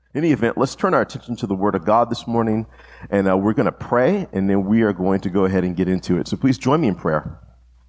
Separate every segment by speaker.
Speaker 1: In any event, let's turn our attention to the Word of God this morning, and we're going to pray, and then we are going to go ahead and get into it. So please join me in prayer.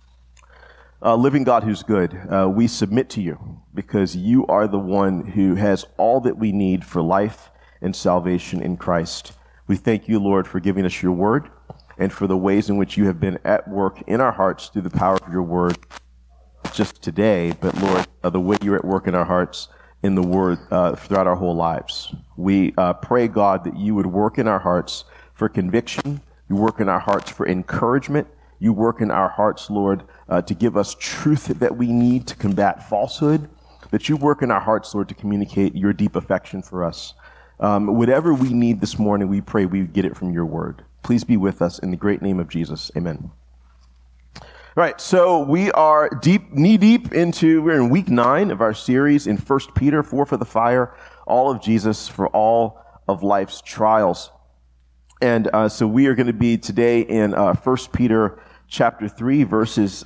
Speaker 1: Living God who's good, we submit to you because you are the one who has all that we need for life and salvation in Christ. We thank you, Lord, for giving us your Word and for the ways in which you have been at work in our hearts through the power of your Word, not just today, but Lord, the way you're at work in our hearts in the Word throughout our whole lives. We pray, God, that you would work in our hearts for conviction. You work in our hearts for encouragement. You work in our hearts, Lord, to give us truth that we need to combat falsehood. That you work in our hearts, Lord, to communicate your deep affection for us. Whatever we need this morning, we pray we get it from your Word. Please be with us in the great name of Jesus. Amen. All right, so we are knee-deep we're in week 9 of our series in 1 Peter, 4 for the fire, all of Jesus for all of life's trials. And so we are going to be today in 1 Peter chapter 3, verses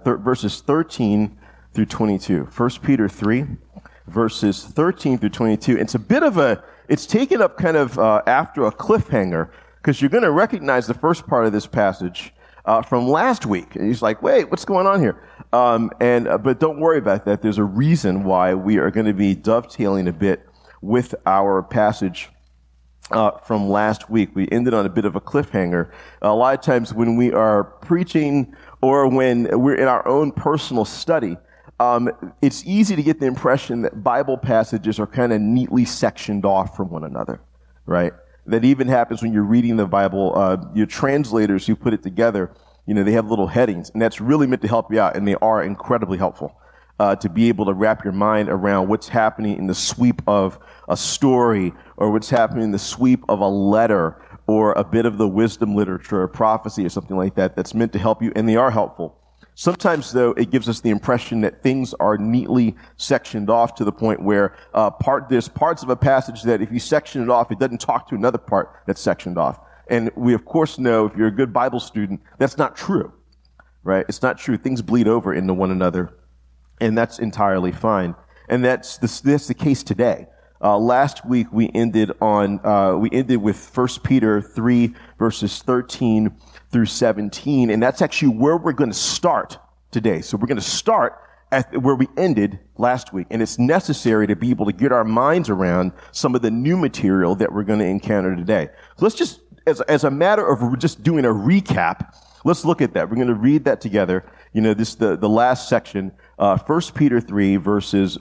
Speaker 1: 13 through 22. 1 Peter 3, verses 13 through 22. It's taken up kind of after a cliffhanger, because you're going to recognize the first part of this passage from last week. And he's like, wait, what's going on here? But don't worry about that. There's a reason why we are going to be dovetailing a bit with our passage from last week. We ended on a bit of a cliffhanger. A lot of times when we are preaching or when we're in our own personal study, it's easy to get the impression that Bible passages are kind of neatly sectioned off from one another, right? That even happens when you're reading the Bible. Your translators who put it together, they have little headings, and that's really meant to help you out, and they are incredibly helpful to be able to wrap your mind around what's happening in the sweep of a story, or what's happening in the sweep of a letter, or a bit of the wisdom literature, or prophecy, or something like that. That's meant to help you, and they are helpful. Sometimes, though, it gives us the impression that things are neatly sectioned off to the point where there's parts of a passage that if you section it off, it doesn't talk to another part that's sectioned off. And we, of course, know, if you're a good Bible student, that's not true, right? It's not true. Things bleed over into one another, and that's entirely fine. And that's the case today. Last week, we ended with 1 Peter 3, verses 13 through 17, and that's actually where we're going to start today. So we're going to start at where we ended last week, and it's necessary to be able to get our minds around some of the new material that we're going to encounter today. So let's just, as a matter of just doing a recap, let's look at that. We're going to read that together. The last section, 1 Peter 3, verses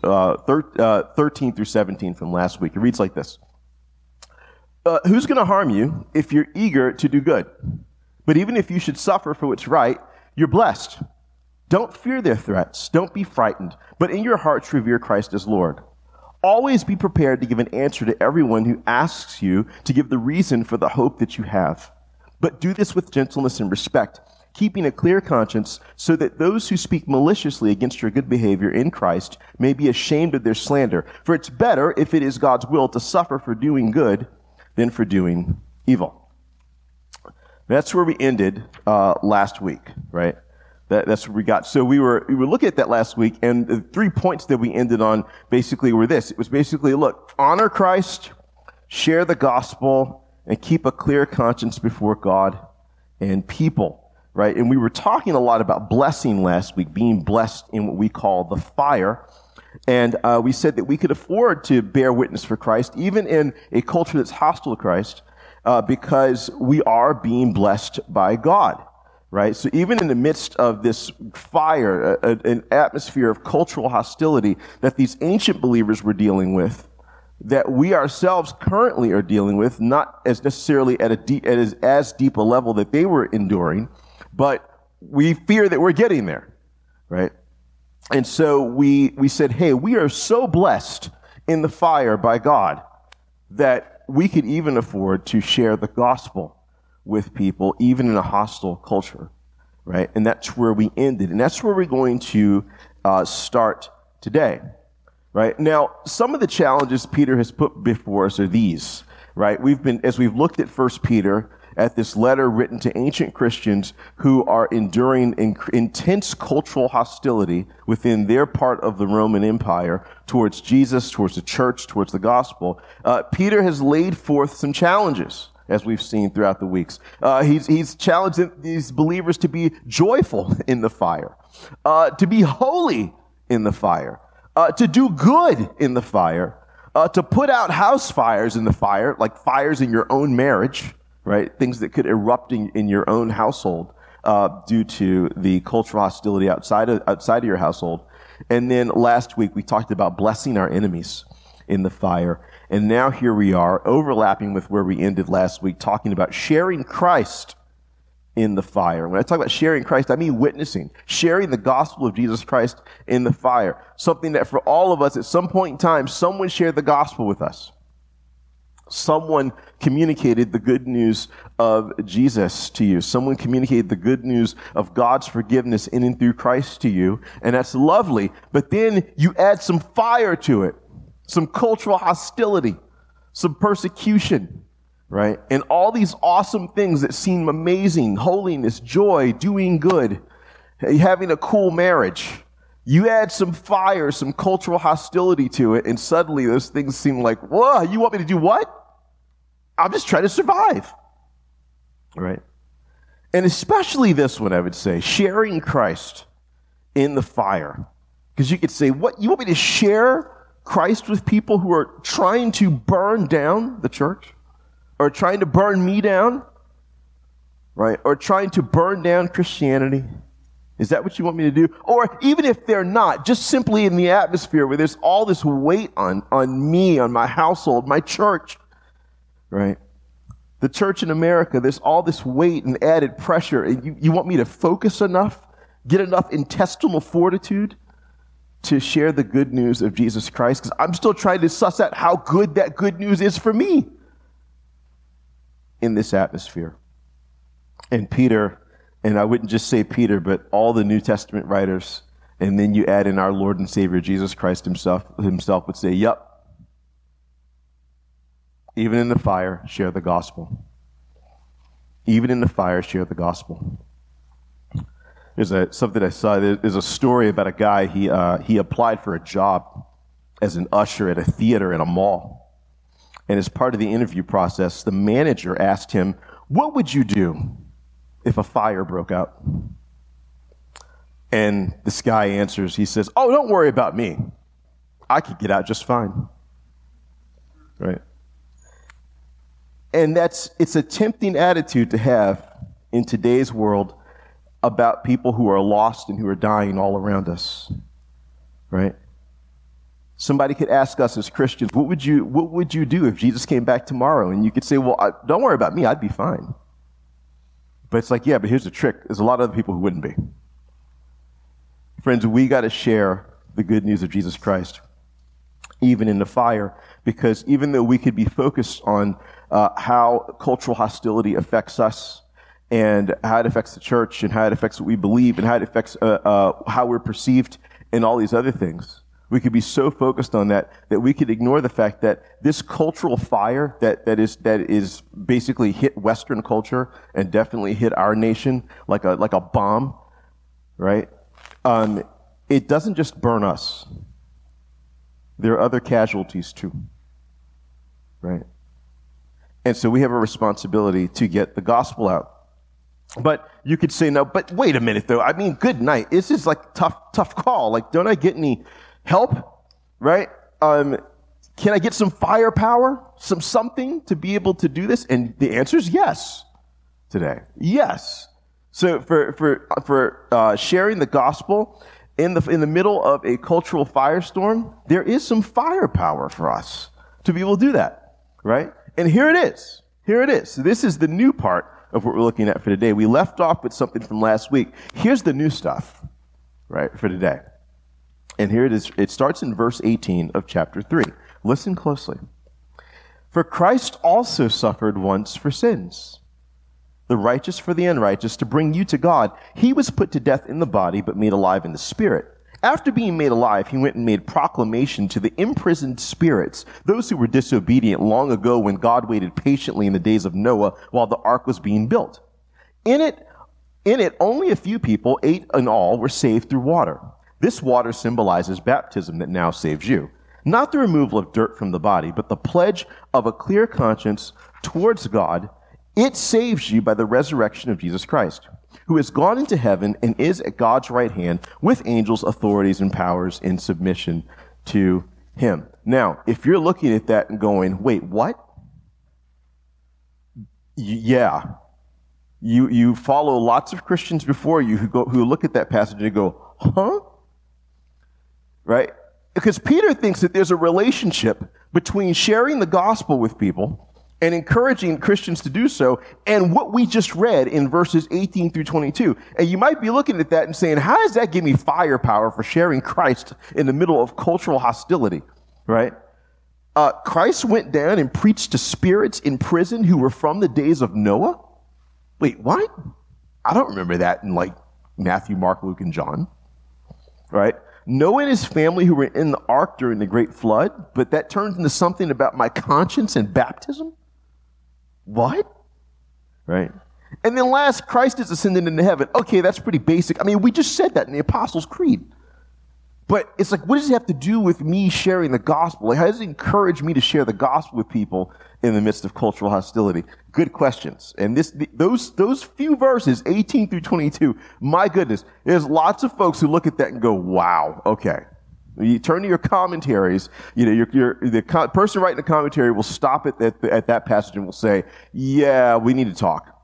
Speaker 1: 13 through 17 from last week. It reads like this. Who's going to harm you if you're eager to do good? But even if you should suffer for what's right, you're blessed. Don't fear their threats. Don't be frightened. But in your hearts, revere Christ as Lord. Always be prepared to give an answer to everyone who asks you to give the reason for the hope that you have. But do this with gentleness and respect, keeping a clear conscience, so that those who speak maliciously against your good behavior in Christ may be ashamed of their slander. For it's better, if it is God's will, to suffer for doing good than for doing evil. That's where we ended last week, right? That's where we got. So we were looking at that last week, and the 3 points that we ended on basically were this. It was basically, look, honor Christ, share the gospel, and keep a clear conscience before God and people, right? And we were talking a lot about blessing last week, being blessed in what we call the fire. And we said that we could afford to bear witness for Christ, even in a culture that's hostile to Christ, because we are being blessed by God, right? So even in the midst of this fire, an atmosphere of cultural hostility that these ancient believers were dealing with, that we ourselves currently are dealing with, not as necessarily at as deep a level that they were enduring, but we fear that we're getting there, right? And so we said, hey, we are so blessed in the fire by God that we could even afford to share the gospel with people, even in a hostile culture, right? And that's where we ended. And that's where we're going to start today, right? Now, some of the challenges Peter has put before us are these, right? As we've looked at 1 Peter, at this letter written to ancient Christians who are enduring intense cultural hostility within their part of the Roman Empire towards Jesus, towards the church, towards the gospel. Peter has laid forth some challenges, as we've seen throughout the weeks. He's challenged these believers to be joyful in the fire, to be holy in the fire, to do good in the fire, to put out house fires in the fire, like fires in your own marriage, right? Things that could erupt in your own household due to the cultural hostility outside of your household. And then last week we talked about blessing our enemies in the fire. And now here we are, overlapping with where we ended last week, talking about sharing Christ in the fire. When I talk about sharing Christ, I mean witnessing, sharing the gospel of Jesus Christ in the fire. Something that for all of us, at some point in time, someone shared the gospel with us. Someone communicated the good news of Jesus to you. Someone communicated the good news of God's forgiveness in and through Christ to you. And that's lovely. But then you add some fire to it, some cultural hostility, some persecution, right? And all these awesome things that seem amazing, holiness, joy, doing good, having a cool marriage. You add some fire, some cultural hostility to it, and suddenly those things seem like, whoa, you want me to do what? I'm just trying to survive, right? And especially this one, I would say, sharing Christ in the fire. Because you could say, what, you want me to share Christ with people who are trying to burn down the church? Or trying to burn me down, right? Or trying to burn down Christianity? Is that what you want me to do? Or even if they're not, just simply in the atmosphere where there's all this weight on me, on my household, my church, right? The church in America, there's all this weight and added pressure. And you want me to focus enough, get enough intestinal fortitude to share the good news of Jesus Christ? Because I'm still trying to suss out how good that good news is for me in this atmosphere. And Peter, and I wouldn't just say Peter, but all the New Testament writers, and then you add in our Lord and Savior Jesus Christ himself would say, yep, even in the fire, share the gospel. Even in the fire, share the gospel. There's something I saw. There's a story about a guy, he applied for a job as an usher at a theater in a mall. And as part of the interview process, the manager asked him, what would you do if a fire broke out? And this guy answers, he says, oh, don't worry about me. I could get out just fine. Right? And it's a tempting attitude to have in today's world about people who are lost and who are dying all around us. Right? Somebody could ask us as Christians, what would you do if Jesus came back tomorrow? And you could say, well, don't worry about me, I'd be fine. But it's like, yeah, but here's the trick. There's a lot of other people who wouldn't be. Friends, we got to share the good news of Jesus Christ, even in the fire, because even though we could be focused on how cultural hostility affects us and how it affects the church and how it affects what we believe and how it affects how we're perceived and all these other things, we could be so focused on that we could ignore the fact that this cultural fire that is basically hit Western culture and definitely hit our nation like a bomb, right? It doesn't just burn us. There are other casualties too, right? And so we have a responsibility to get the gospel out. But you could say, no, but wait a minute though. I mean, good night. This is like tough call. Like, don't I get any help, right? Can I get some firepower, something to be able to do this? And the answer is yes today. Yes. So for sharing the gospel in the middle of a cultural firestorm, there is some firepower for us to be able to do that, right? And here it is. Here it is. So this is the new part of what we're looking at for today. We left off with something from last week. Here's the new stuff, right, for today. And here it is. It starts in verse 18 of chapter 3. Listen closely. For Christ also suffered once for sins, the righteous for the unrighteous, to bring you to God. He was put to death in the body, but made alive in the spirit, After being made alive, he went and made proclamation to the imprisoned spirits, those who were disobedient long ago when God waited patiently in the days of Noah while the ark was being built. In it, only a few people, 8 in all, were saved through water. This water symbolizes baptism that now saves you. Not the removal of dirt from the body, but the pledge of a clear conscience towards God. It saves you by the resurrection of Jesus Christ, who has gone into heaven and is at God's right hand with angels, authorities, and powers in submission to him. Now, if you're looking at that and going, wait, what? Yeah. You follow lots of Christians before you who look at that passage and go, huh? Right? Because Peter thinks that there's a relationship between sharing the gospel with people and encouraging Christians to do so, and what we just read in verses 18 through 22. And you might be looking at that and saying, how does that give me firepower for sharing Christ in the middle of cultural hostility, right? Christ went down and preached to spirits in prison who were from the days of Noah? Wait, what? I don't remember that in like Matthew, Mark, Luke, and John, right? Noah and his family who were in the ark during the great flood, but that turns into something about my conscience and baptism? What? Right? And then last, Christ is ascended into heaven. Okay, that's pretty basic. I mean, we just said that in the Apostles' Creed. But it's like, what does it have to do with me sharing the gospel? Like, how does it encourage me to share the gospel with people in the midst of cultural hostility? Good questions. And those few verses, 18 through 22, my goodness, there's lots of folks who look at that and go, wow, okay. You turn to your commentaries, the person writing the commentary will stop at that passage and will say, yeah, we need to talk.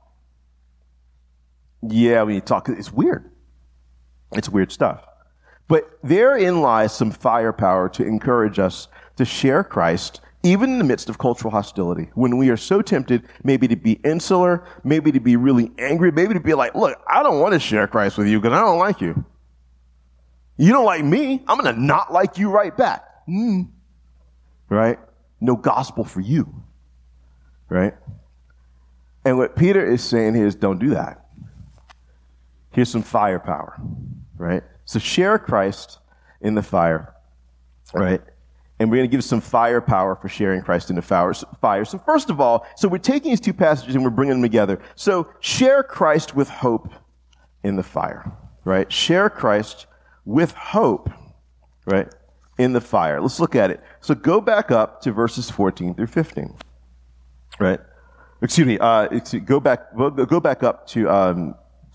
Speaker 1: Yeah, we need to talk. It's weird. It's weird stuff. But therein lies some firepower to encourage us to share Christ, even in the midst of cultural hostility, when we are so tempted maybe to be insular, maybe to be really angry, maybe to be like, look, I don't want to share Christ with you because I don't like you. You don't like me, I'm going to not like you right back. Right? No gospel for you. Right? And what Peter is saying here is don't do that. Here's some firepower. Right? So share Christ in the fire. Right? And we're going to give some firepower for sharing Christ in the fire. So first of all, so we're taking these two passages and we're bringing them together. So share Christ with hope in the fire. Right? Share Christ with hope, right, in the fire. Let's look at it. So go back up to verses 14 through 15, right? Go back up to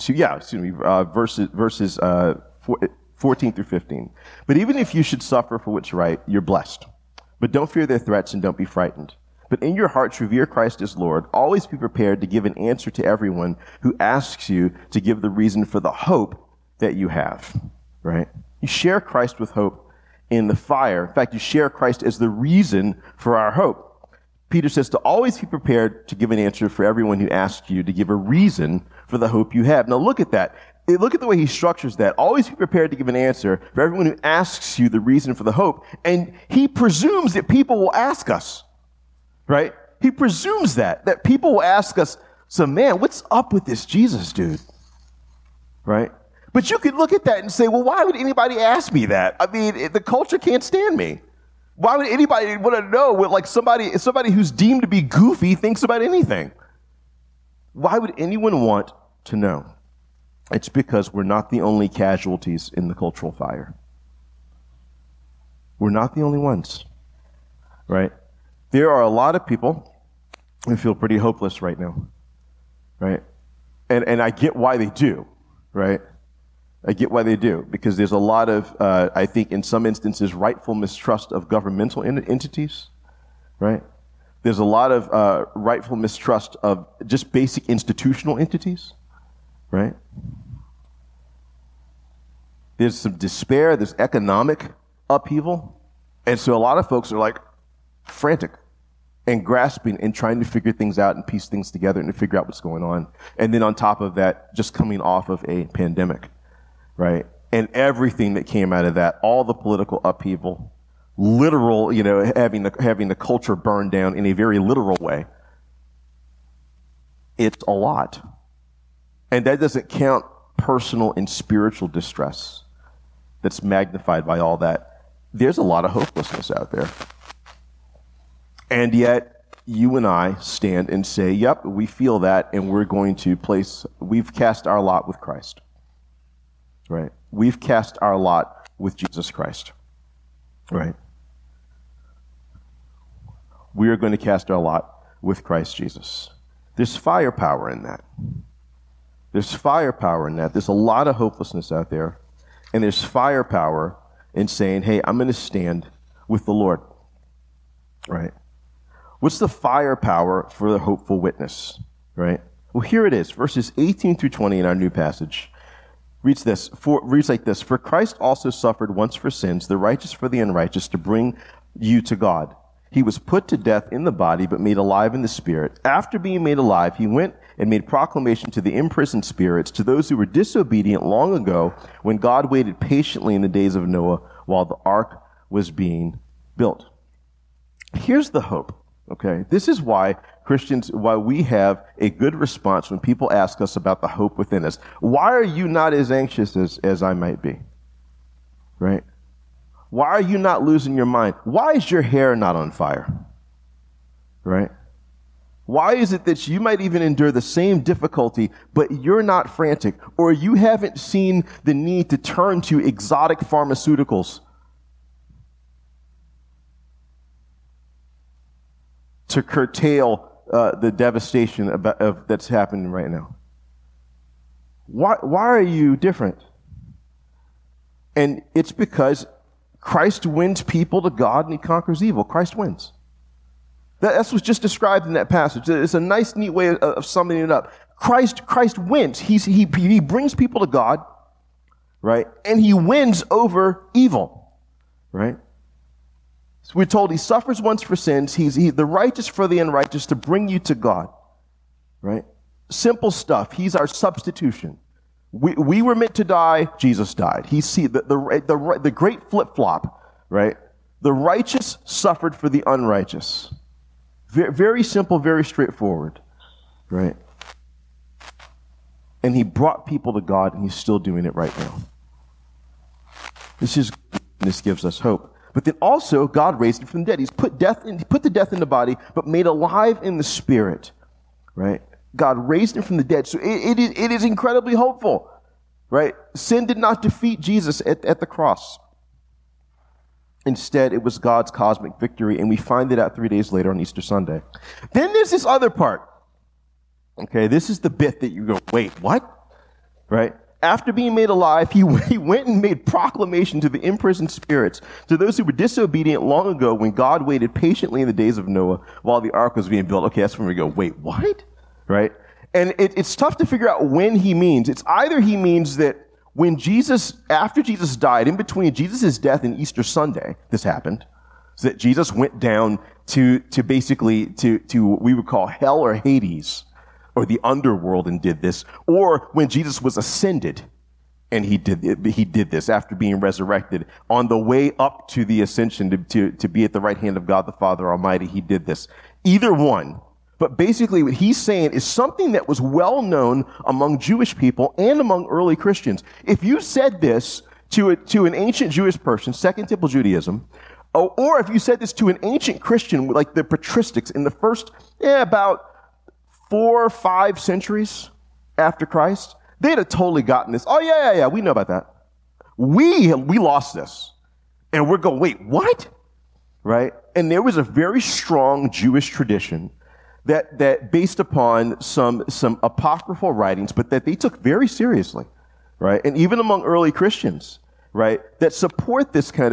Speaker 1: verses 14 through 15. But even if you should suffer for what's right, you're blessed. But don't fear their threats and don't be frightened. But in your hearts, revere Christ as Lord. Always be prepared to give an answer to everyone who asks you to give the reason for the hope that you have. Right? You share Christ with hope in the fire. In fact, you share Christ as the reason for our hope. Peter says to always be prepared to give an answer for everyone who asks you to give a reason for the hope you have. Now look at that. Look at the way he structures that. Always be prepared to give an answer for everyone who asks you the reason for the hope. And he presumes that people will ask us. Right? He presumes that people will ask us, so man, what's up with this Jesus dude? Right? But you could look at that and say, well, why would anybody ask me that? I mean, the culture can't stand me. Why would anybody want to know what like somebody who's deemed to be goofy thinks about anything? Why would anyone want to know? It's because we're not the only casualties in the cultural fire. We're not the only ones, right? There are a lot of people who feel pretty hopeless right now, right? And I get why they do, right? I get why they do, because there's a lot of, I think in some instances, rightful mistrust of governmental entities, right? There's a lot of rightful mistrust of just basic institutional entities, right? There's some despair, there's economic upheaval, and so a lot of folks are like frantic and grasping and trying to figure things out and piece things together and to figure out what's going on. And then on top of that, just coming off of a pandemic. Right? And everything that came out of that, all the political upheaval, literal, having the culture burned down in a very literal way. It's a lot. And that doesn't count personal and spiritual distress. that's magnified by all that. There's a lot of hopelessness out there. And yet, you and I stand and say, yep, we feel that, and we've cast our lot with Christ. Right? We've cast our lot with Jesus Christ. Right? We are going to cast our lot with Christ Jesus. There's firepower in that. There's firepower in that. There's a lot of hopelessness out there. And there's firepower in saying, hey, I'm going to stand with the Lord. Right? What's the firepower for the hopeful witness? Right? Well, here it is. Verses 18 through 20 in our new passage. Reads like this. For Christ also suffered once for sins, the righteous for the unrighteous, to bring you to God. He was put to death in the body, but made alive in the spirit. After being made alive, he went and made proclamation to the imprisoned spirits, to those who were disobedient long ago, when God waited patiently in the days of Noah while the ark was being built. Here's the hope, okay? This is why why we have a good response when people ask us about the hope within us. Why are you not as anxious as I might be? Right? Why are you not losing your mind? Why is your hair not on fire? Right? Why is it that you might even endure the same difficulty, but you're not frantic, or you haven't seen the need to turn to exotic pharmaceuticals to curtail the devastation that's happening right now? Why are you different? And it's because Christ wins people to God and he conquers evil. Christ wins. That's what's just described in that passage. It's a nice, neat way of summing it up. Christ wins. He brings people to God, right? And he wins over evil, right? So we're told he suffers once for sins. He's the righteous for the unrighteous to bring you to God, right? Simple stuff. He's our substitution. We were meant to die. Jesus died. The great flip-flop, right? The righteous suffered for the unrighteous. Very, very simple, very straightforward, right? And he brought people to God, and he's still doing it right now. This gives us hope. But then also, God raised him from the dead. He put the death in the body, but made alive in the spirit, right? God raised him from the dead. So it is incredibly hopeful, right? Sin did not defeat Jesus at the cross. Instead, it was God's cosmic victory, and we find it out 3 days later on Easter Sunday. Then there's this other part. Okay, this is the bit that you go, wait, what? Right? After being made alive, he went and made proclamation to the imprisoned spirits, to those who were disobedient long ago when God waited patiently in the days of Noah while the ark was being built. Okay, that's when we go, wait, what? Right? And it's tough to figure out when he means. It's either he means that after Jesus died, in between Jesus' death and Easter Sunday, this happened, so that Jesus went down to basically what we would call hell or Hades, or the underworld, and did this, or when Jesus was ascended, and he did this after being resurrected on the way up to the ascension to be at the right hand of God the Father Almighty. He did this. Either one. But basically what he's saying is something that was well known among Jewish people and among early Christians. If you said this to an ancient Jewish person, Second Temple Judaism, or if you said this to an ancient Christian like the patristics in the first about 4 or 5 centuries after Christ, they'd have totally gotten this. Oh yeah, we know about that. We lost this. And we're going, wait, what? Right? And there was a very strong Jewish tradition that based upon some apocryphal writings, but that they took very seriously, right? And even among early Christians, right, that support this kind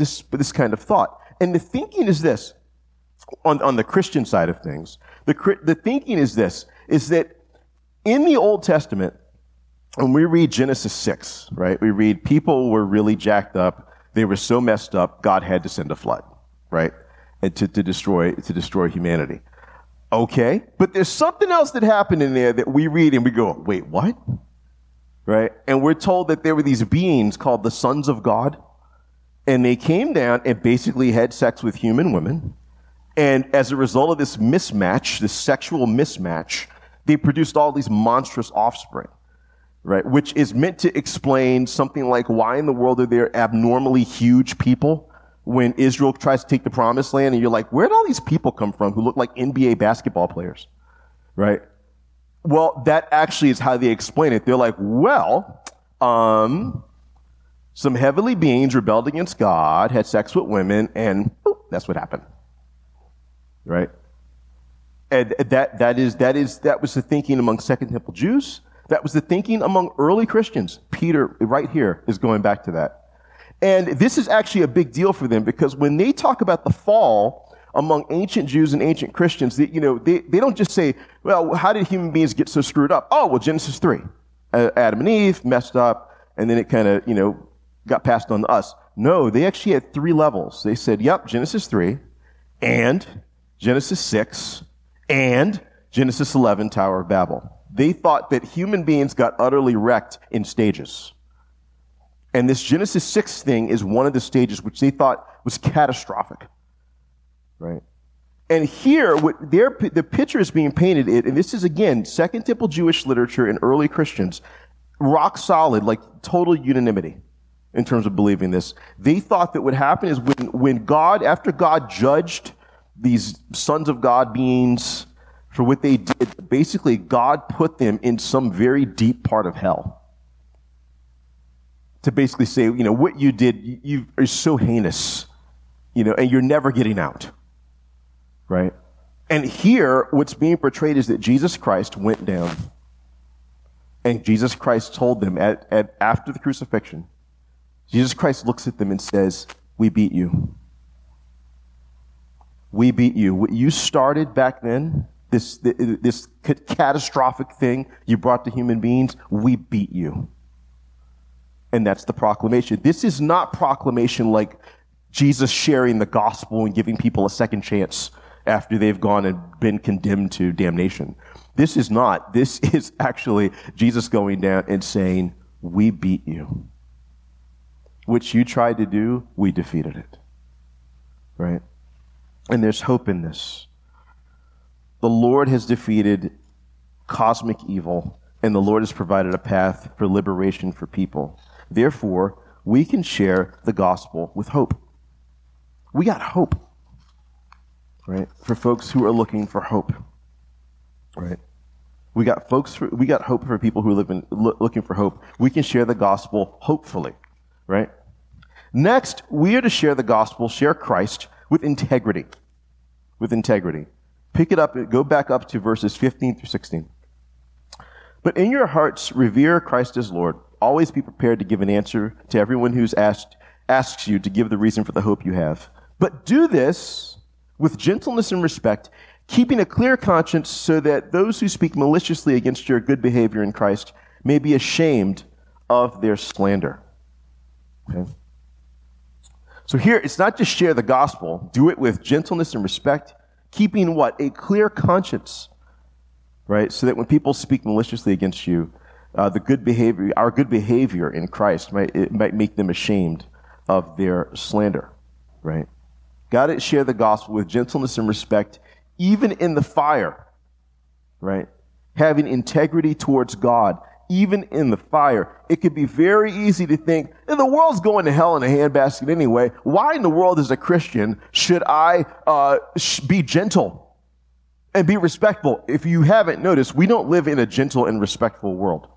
Speaker 1: of thought. And the thinking is this, on the Christian side of things, the thinking is this, is that in the Old Testament, when we read Genesis 6, right, we read people were really jacked up, they were so messed up, God had to send a flood, right, and to destroy humanity. Okay, but there's something else that happened in there that we read and we go, wait, what? Right? And we're told that there were these beings called the sons of God, and they came down and basically had sex with human women. And as a result of this mismatch, this sexual mismatch, they produced all these monstrous offspring. right? Which is meant to explain something like why in the world are there abnormally huge people when Israel tries to take the promised land, and you're like, where did all these people come from who look like NBA basketball players, right? Well, that actually is how they explain it. They're like, well, some heavenly beings rebelled against God, had sex with women, and boop, that's what happened, right? And that was the thinking among Second Temple Jews. That was the thinking among early Christians. Peter, right here, is going back to that. And this is actually a big deal for them, because when they talk about the fall among ancient Jews and ancient Christians, they don't just say, well, how did human beings get so screwed up? Oh, well, Genesis 3. Adam and Eve messed up, and then it kind of, got passed on to us. No, they actually had 3 levels. They said, yep, Genesis 3, and Genesis 6, and Genesis 11, Tower of Babel. They thought that human beings got utterly wrecked in stages. And this Genesis 6 thing is one of the stages which they thought was catastrophic, right? And here, the picture is being painted, and this is, again, Second Temple Jewish literature and early Christians, rock solid, like total unanimity in terms of believing this. They thought that what happened is when God, after God judged these sons of God beings for what they did, basically God put them in some very deep part of hell. To basically say, what you did, you are so heinous, and you're never getting out, right? And here, what's being portrayed is that Jesus Christ went down, and Jesus Christ told them after the crucifixion, Jesus Christ looks at them and says, we beat you. We beat you. What you started back then, this catastrophic thing you brought to human beings, we beat you. And that's the proclamation. This is not proclamation like Jesus sharing the gospel and giving people a second chance after they've gone and been condemned to damnation. This is not. This is actually Jesus going down and saying, we beat you. Which you tried to do, we defeated it. Right? And there's hope in this. The Lord has defeated cosmic evil, and the Lord has provided a path for liberation for people. Therefore, we can share the gospel with hope. We got hope, right? For folks who are looking for hope, right? We got hope for people who live looking for hope. We can share the gospel hopefully, right? Next, we are to share the gospel, share Christ with integrity. With integrity. Pick it up, go back up to verses 15 through 16. But in your hearts, revere Christ as Lord. Always be prepared to give an answer to everyone who's asks you to give the reason for the hope you have. But do this with gentleness and respect, keeping a clear conscience, so that those who speak maliciously against your good behavior in Christ may be ashamed of their slander. Okay? So here, it's not just share the gospel. Do it with gentleness and respect, keeping what? A clear conscience, right? So that when people speak maliciously against you, our good behavior in Christ might make them ashamed of their slander, right? Got to share the gospel with gentleness and respect, even in the fire, right? Having integrity towards God, even in the fire. It could be very easy to think, the world's going to hell in a handbasket anyway. Why in the world, as a Christian, should I be gentle and be respectful? If you haven't noticed, we don't live in a gentle and respectful world.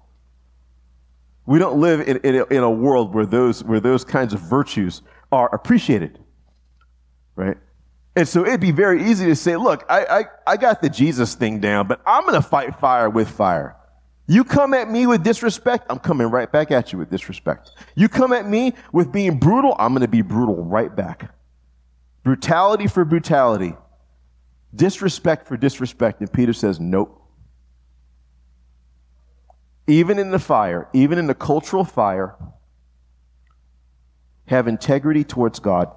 Speaker 1: We don't live in a world where those kinds of virtues are appreciated, right? And so it'd be very easy to say, look, I got the Jesus thing down, but I'm going to fight fire with fire. You come at me with disrespect, I'm coming right back at you with disrespect. You come at me with being brutal, I'm going to be brutal right back. Brutality for brutality. Disrespect for disrespect. And Peter says, nope. Even in the fire, even in the cultural fire, have integrity towards God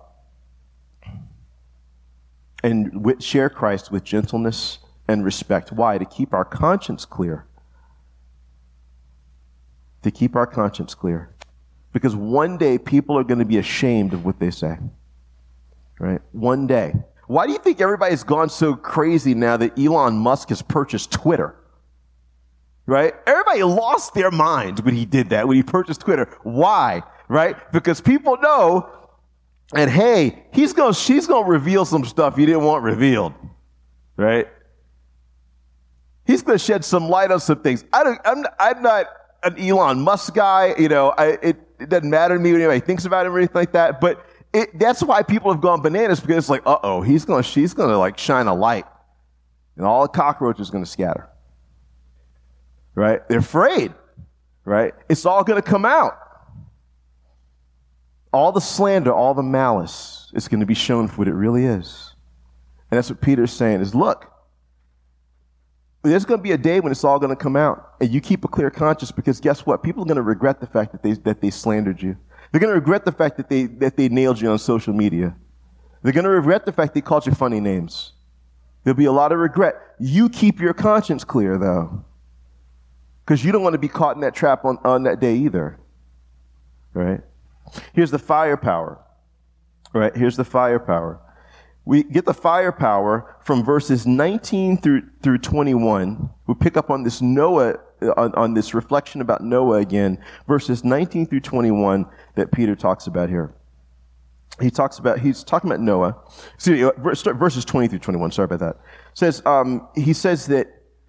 Speaker 1: and share Christ with gentleness and respect. Why? To keep our conscience clear. To keep our conscience clear. Because one day people are going to be ashamed of what they say. Right? One day. Why do you think everybody's gone so crazy now that Elon Musk has purchased Twitter? right? Everybody lost their minds when he did that, when he purchased Twitter. Why? Right? Because people know that, hey, she's going to reveal some stuff you didn't want revealed, right? He's going to shed some light on some things. I'm not an Elon Musk guy. It doesn't matter to me what anybody thinks about him or anything like that. But that's why people have gone bananas, because it's like, she's going to like shine a light, and all the cockroaches going to scatter. Right? They're afraid. Right? It's all going to come out. All the slander, all the malice is going to be shown for what it really is. And that's what Peter's saying is, look, there's going to be a day when it's all going to come out, and you keep a clear conscience, because guess what? People are going to regret the fact that they slandered you. They're going to regret the fact that they nailed you on social media. They're going to regret the fact they called you funny names. There'll be a lot of regret. You keep your conscience clear, though, because you don't want to be caught in that trap on that day either. Right? Here's the firepower. Right? Here's the firepower. We get the firepower from verses 19 through 21. We'll pick up on this Noah, on this reflection about Noah again, verses 19 through 21 that Peter talks about here. He's talking about Noah. Verses 20 through 21, sorry about that. He says that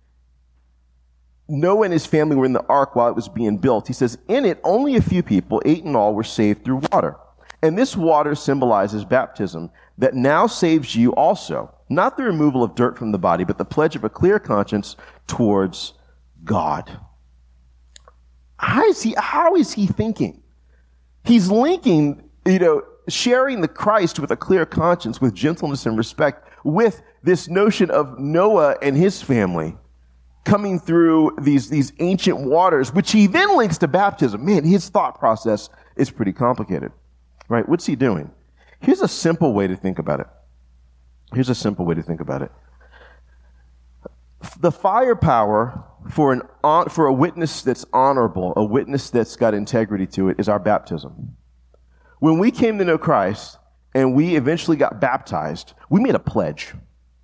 Speaker 1: Noah and his family were in the ark while it was being built. He says, in it, only a few people, 8 in all, were saved through water. And this water symbolizes baptism that now saves you also. Not the removal of dirt from the body, but the pledge of a clear conscience towards God. How is he thinking? He's linking, sharing the Christ with a clear conscience, with gentleness and respect, with this notion of Noah and his family coming through these ancient waters, which he then links to baptism. Man, his thought process is pretty complicated. Right? What's he doing? Here's a simple way to think about it. The firepower for a witness that's honorable, a witness that's got integrity to it, is our baptism. When we came to know Christ and we eventually got baptized, we made a pledge.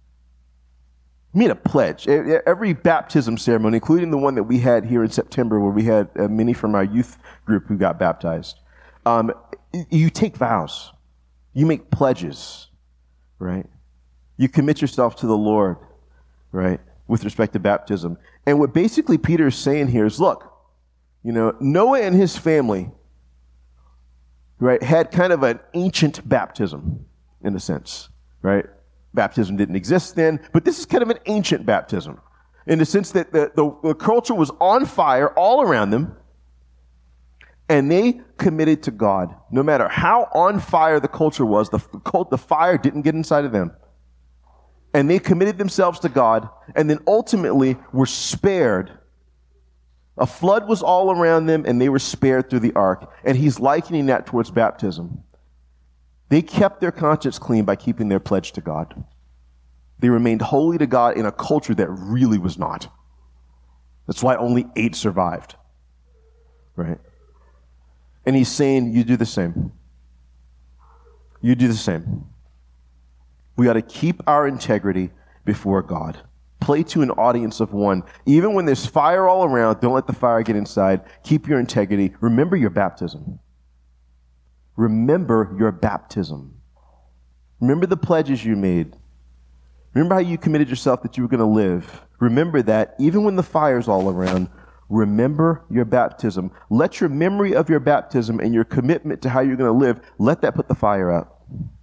Speaker 1: Every baptism ceremony, including the one that we had here in September, where we had many from our youth group who got baptized, you take vows. You make pledges, right? You commit yourself to the Lord, right, with respect to baptism. And what basically Peter is saying here is, look, Noah and his family, right, had kind of an ancient baptism, in a sense, right? Baptism didn't exist then, but this is kind of an ancient baptism, in the sense that the culture was on fire all around them, and they committed to God. No matter how on fire the culture was, the fire didn't get inside of them. And they committed themselves to God, and then ultimately were spared. A flood was all around them, and they were spared through the ark. And he's likening that towards baptism. They kept their conscience clean by keeping their pledge to God. They remained holy to God in a culture that really was not. That's why only 8 survived. Right? And he's saying, you do the same. You do the same. We got to keep our integrity before God. Play to an audience of one. Even when there's fire all around, don't let the fire get inside. Keep your integrity. Remember your baptism. Remember your baptism. Remember the pledges you made. Remember how you committed yourself that you were going to live. Remember that even when the fire's all around, remember your baptism. Let your memory of your baptism and your commitment to how you're going to live, let that put the fire out.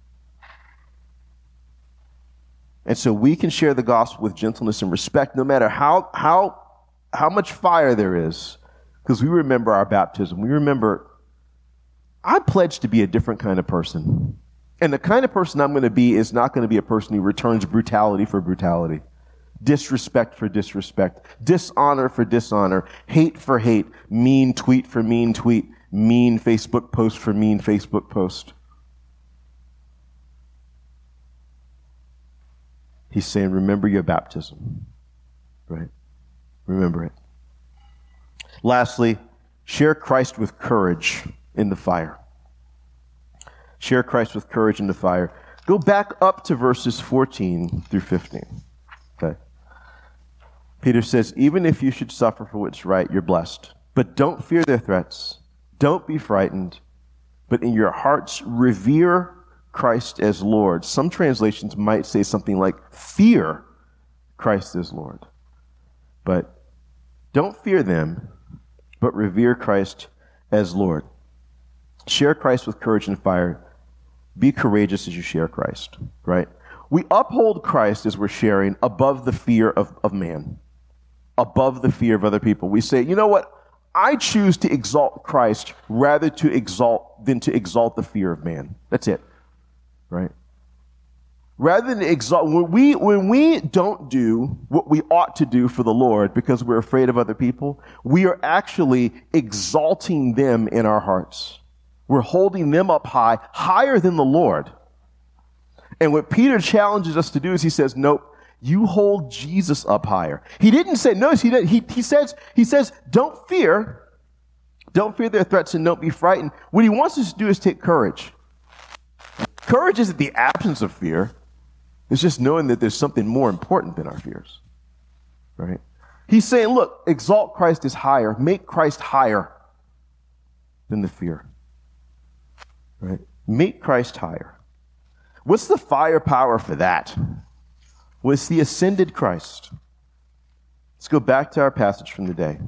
Speaker 1: And so we can share the gospel with gentleness and respect, no matter how much fire there is, because we remember our baptism. We remember, I pledge to be a different kind of person. And the kind of person I'm going to be is not going to be a person who returns brutality for brutality, disrespect for disrespect, dishonor for dishonor, hate for hate, mean tweet for mean tweet, mean Facebook post for mean Facebook post. He's saying, remember your baptism, right? Remember it. Lastly, share Christ with courage in the fire. Share Christ with courage in the fire. Go back up to verses 14 through 15. Okay. Peter says, even if you should suffer for what's right, you're blessed. But don't fear their threats. Don't be frightened. But in your hearts, revere Christ as Lord. Some translations might say something like, fear Christ as Lord. But don't fear them, but revere Christ as Lord. Share Christ with courage and fire. Be courageous as you share Christ, right? We uphold Christ as we're sharing above the fear of man, above the fear of other people. We say, you know what? I choose to exalt Christ rather than to exalt the fear of man. That's it, right? Rather than exalt, when we don't do what we ought to do for the Lord because we're afraid of other people, we are actually exalting them in our hearts. We're holding them up high, higher than the Lord. And what Peter challenges us to do is he says, nope, you hold Jesus up higher. He didn't say, notice he says, don't fear their threats and don't be frightened. What he wants us to do is take courage. Courage isn't the absence of fear. It's just knowing that there's something more important than our fears, right? He's saying, look, exalt Christ as higher. Make Christ higher than the fear, right? Make Christ higher. What's the firepower for that? Well, it's the ascended Christ. Let's go back to our passage from the day.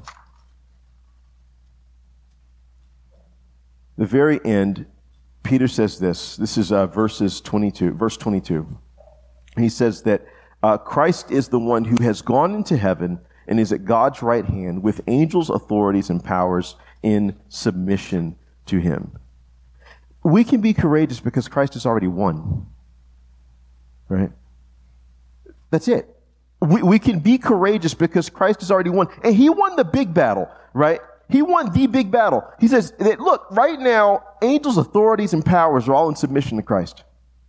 Speaker 1: The very end, Peter says this. This is verse 22. He says that Christ is the one who has gone into heaven and is at God's right hand with angels, authorities, and powers in submission to him. We can be courageous because Christ has already won. Right? That's it. We can be courageous because Christ has already won. And he won the big battle, right? He won the big battle. He says that, look, right now, angels, authorities, and powers are all in submission to Christ.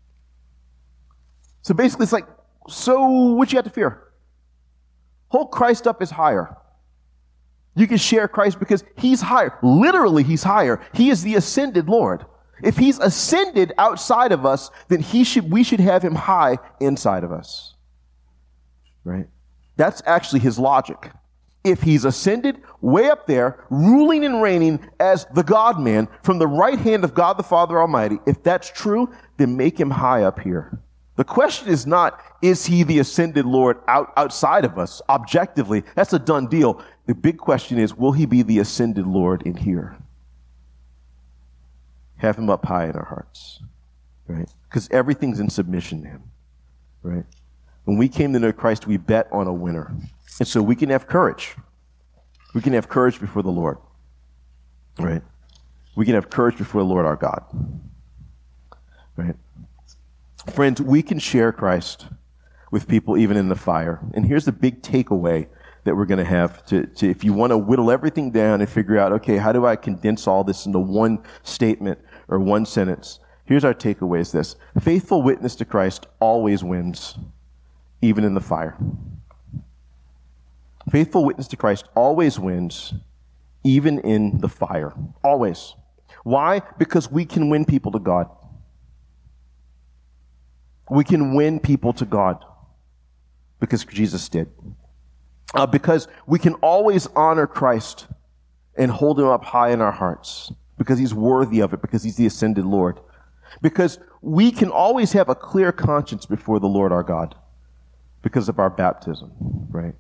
Speaker 1: So basically it's like, so what you have to fear? Hold Christ up as higher. You can share Christ because he's higher. Literally, he's higher. He is the ascended Lord. If he's ascended outside of us, then we should have him high inside of us. Right? That's actually his logic. If he's ascended way up there, ruling and reigning as the God-man from the right hand of God the Father Almighty, if that's true, then make him high up here. The question is not, is he the ascended Lord outside of us, objectively? That's a done deal. The big question is, will he be the ascended Lord in here? Have him up high in our hearts, right? Because everything's in submission to him, right? When we came to know Christ, we bet on a winner. And so we can have courage. We can have courage before the Lord, right? We can have courage before the Lord our God, right? Friends, we can share Christ with people even in the fire. And here's the big takeaway that we're going to have to if you want to whittle everything down and figure out, okay, how do I condense all this into one statement or one sentence? Here's our takeaway is this. Faithful witness to Christ always wins, even in the fire. Faithful witness to Christ always wins, even in the fire. Always. Why? Because we can win people to God. We can win people to God because Jesus did. Because we can always honor Christ and hold him up high in our hearts because he's worthy of it, because he's the ascended Lord. Because we can always have a clear conscience before the Lord our God because of our baptism, right?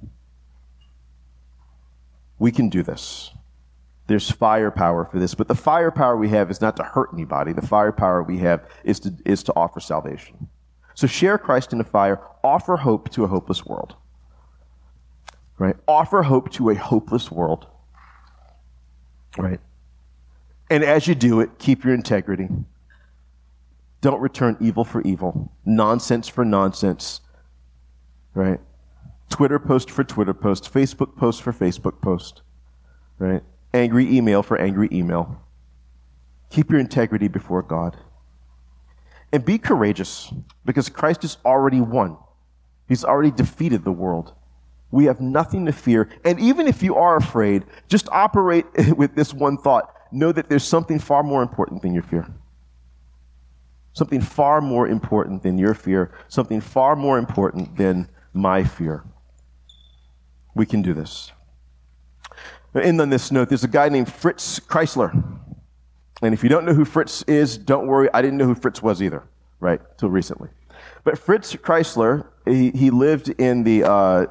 Speaker 1: We can do this. There's firepower for this, but the firepower we have is not to hurt anybody. The firepower we have is to offer salvation. So share Christ in the fire. Offer hope to a hopeless world. Right? Offer hope to a hopeless world. Right? And as you do it, keep your integrity. Don't return evil for evil. Nonsense for nonsense. Right? Twitter post for Twitter post. Facebook post for Facebook post. Right? Angry email for angry email. Keep your integrity before God. And be courageous, because Christ has already won. He's already defeated the world. We have nothing to fear. And even if you are afraid, just operate with this one thought. Know that there's something far more important than your fear. Something far more important than your fear. Something far more important than my fear. We can do this. And on this note, there's a guy named Fritz Kreisler. And if you don't know who Fritz is, don't worry. I didn't know who Fritz was either, right, till recently. But Fritz Kreisler, he lived in the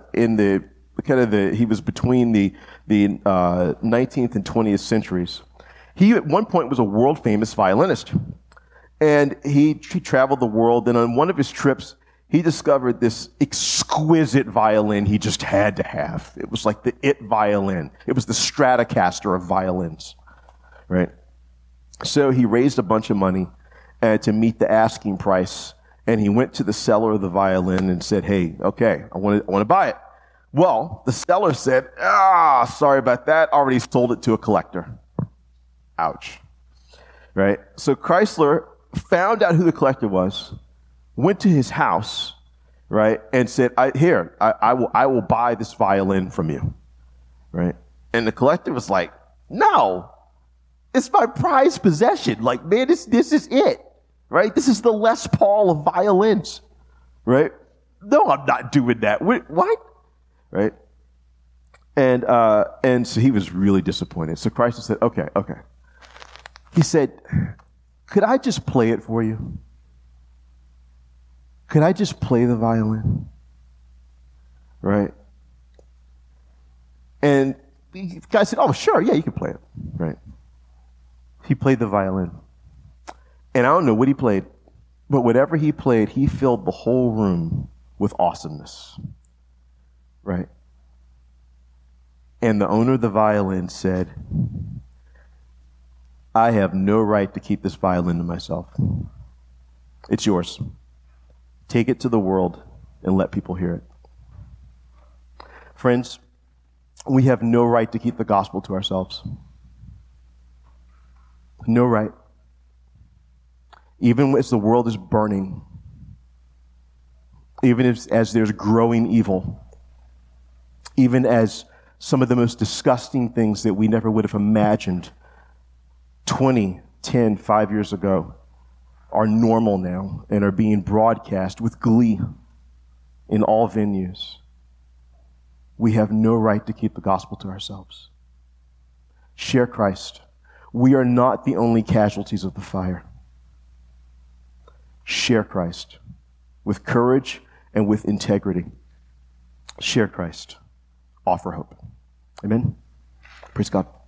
Speaker 1: he was between the 19th and 20th centuries. He at one point was a world famous violinist. And he traveled the world, and on one of his trips, he discovered this exquisite violin he just had to have. It was like the it violin. It was the Stratocaster of violins, right? So he raised a bunch of money to meet the asking price, and he went to the seller of the violin and said, hey, okay, I want to buy it. Well, the seller said, sorry about that, already sold it to a collector. Ouch, right? So Kreisler found out who the collector was, went to his house, right, and said, I will buy this violin from you, right? And the collector was like, no, it's my prized possession. Like, man, this is it, right? This is the Les Paul of violins, right? No, I'm not doing that. What? Right? And so he was really disappointed. So Kreisler said, okay. He said, could I just play it for you? Could I just play the violin? Right? And the guy said, oh, sure, yeah, you can play it. Right? He played the violin. And I don't know what he played, but whatever he played, he filled the whole room with awesomeness. Right? And the owner of the violin said, I have no right to keep this violin to myself. It's yours. Take it to the world and let people hear it. Friends, we have no right to keep the gospel to ourselves. No right. Even as the world is burning, even as there's growing evil, even as some of the most disgusting things that we never would have imagined 20, 10, 5 years ago are normal now and are being broadcast with glee in all venues. We have no right to keep the gospel to ourselves. Share Christ. We are not the only casualties of the fire. Share Christ with courage and with integrity. Share Christ. Offer hope. Amen. Praise God.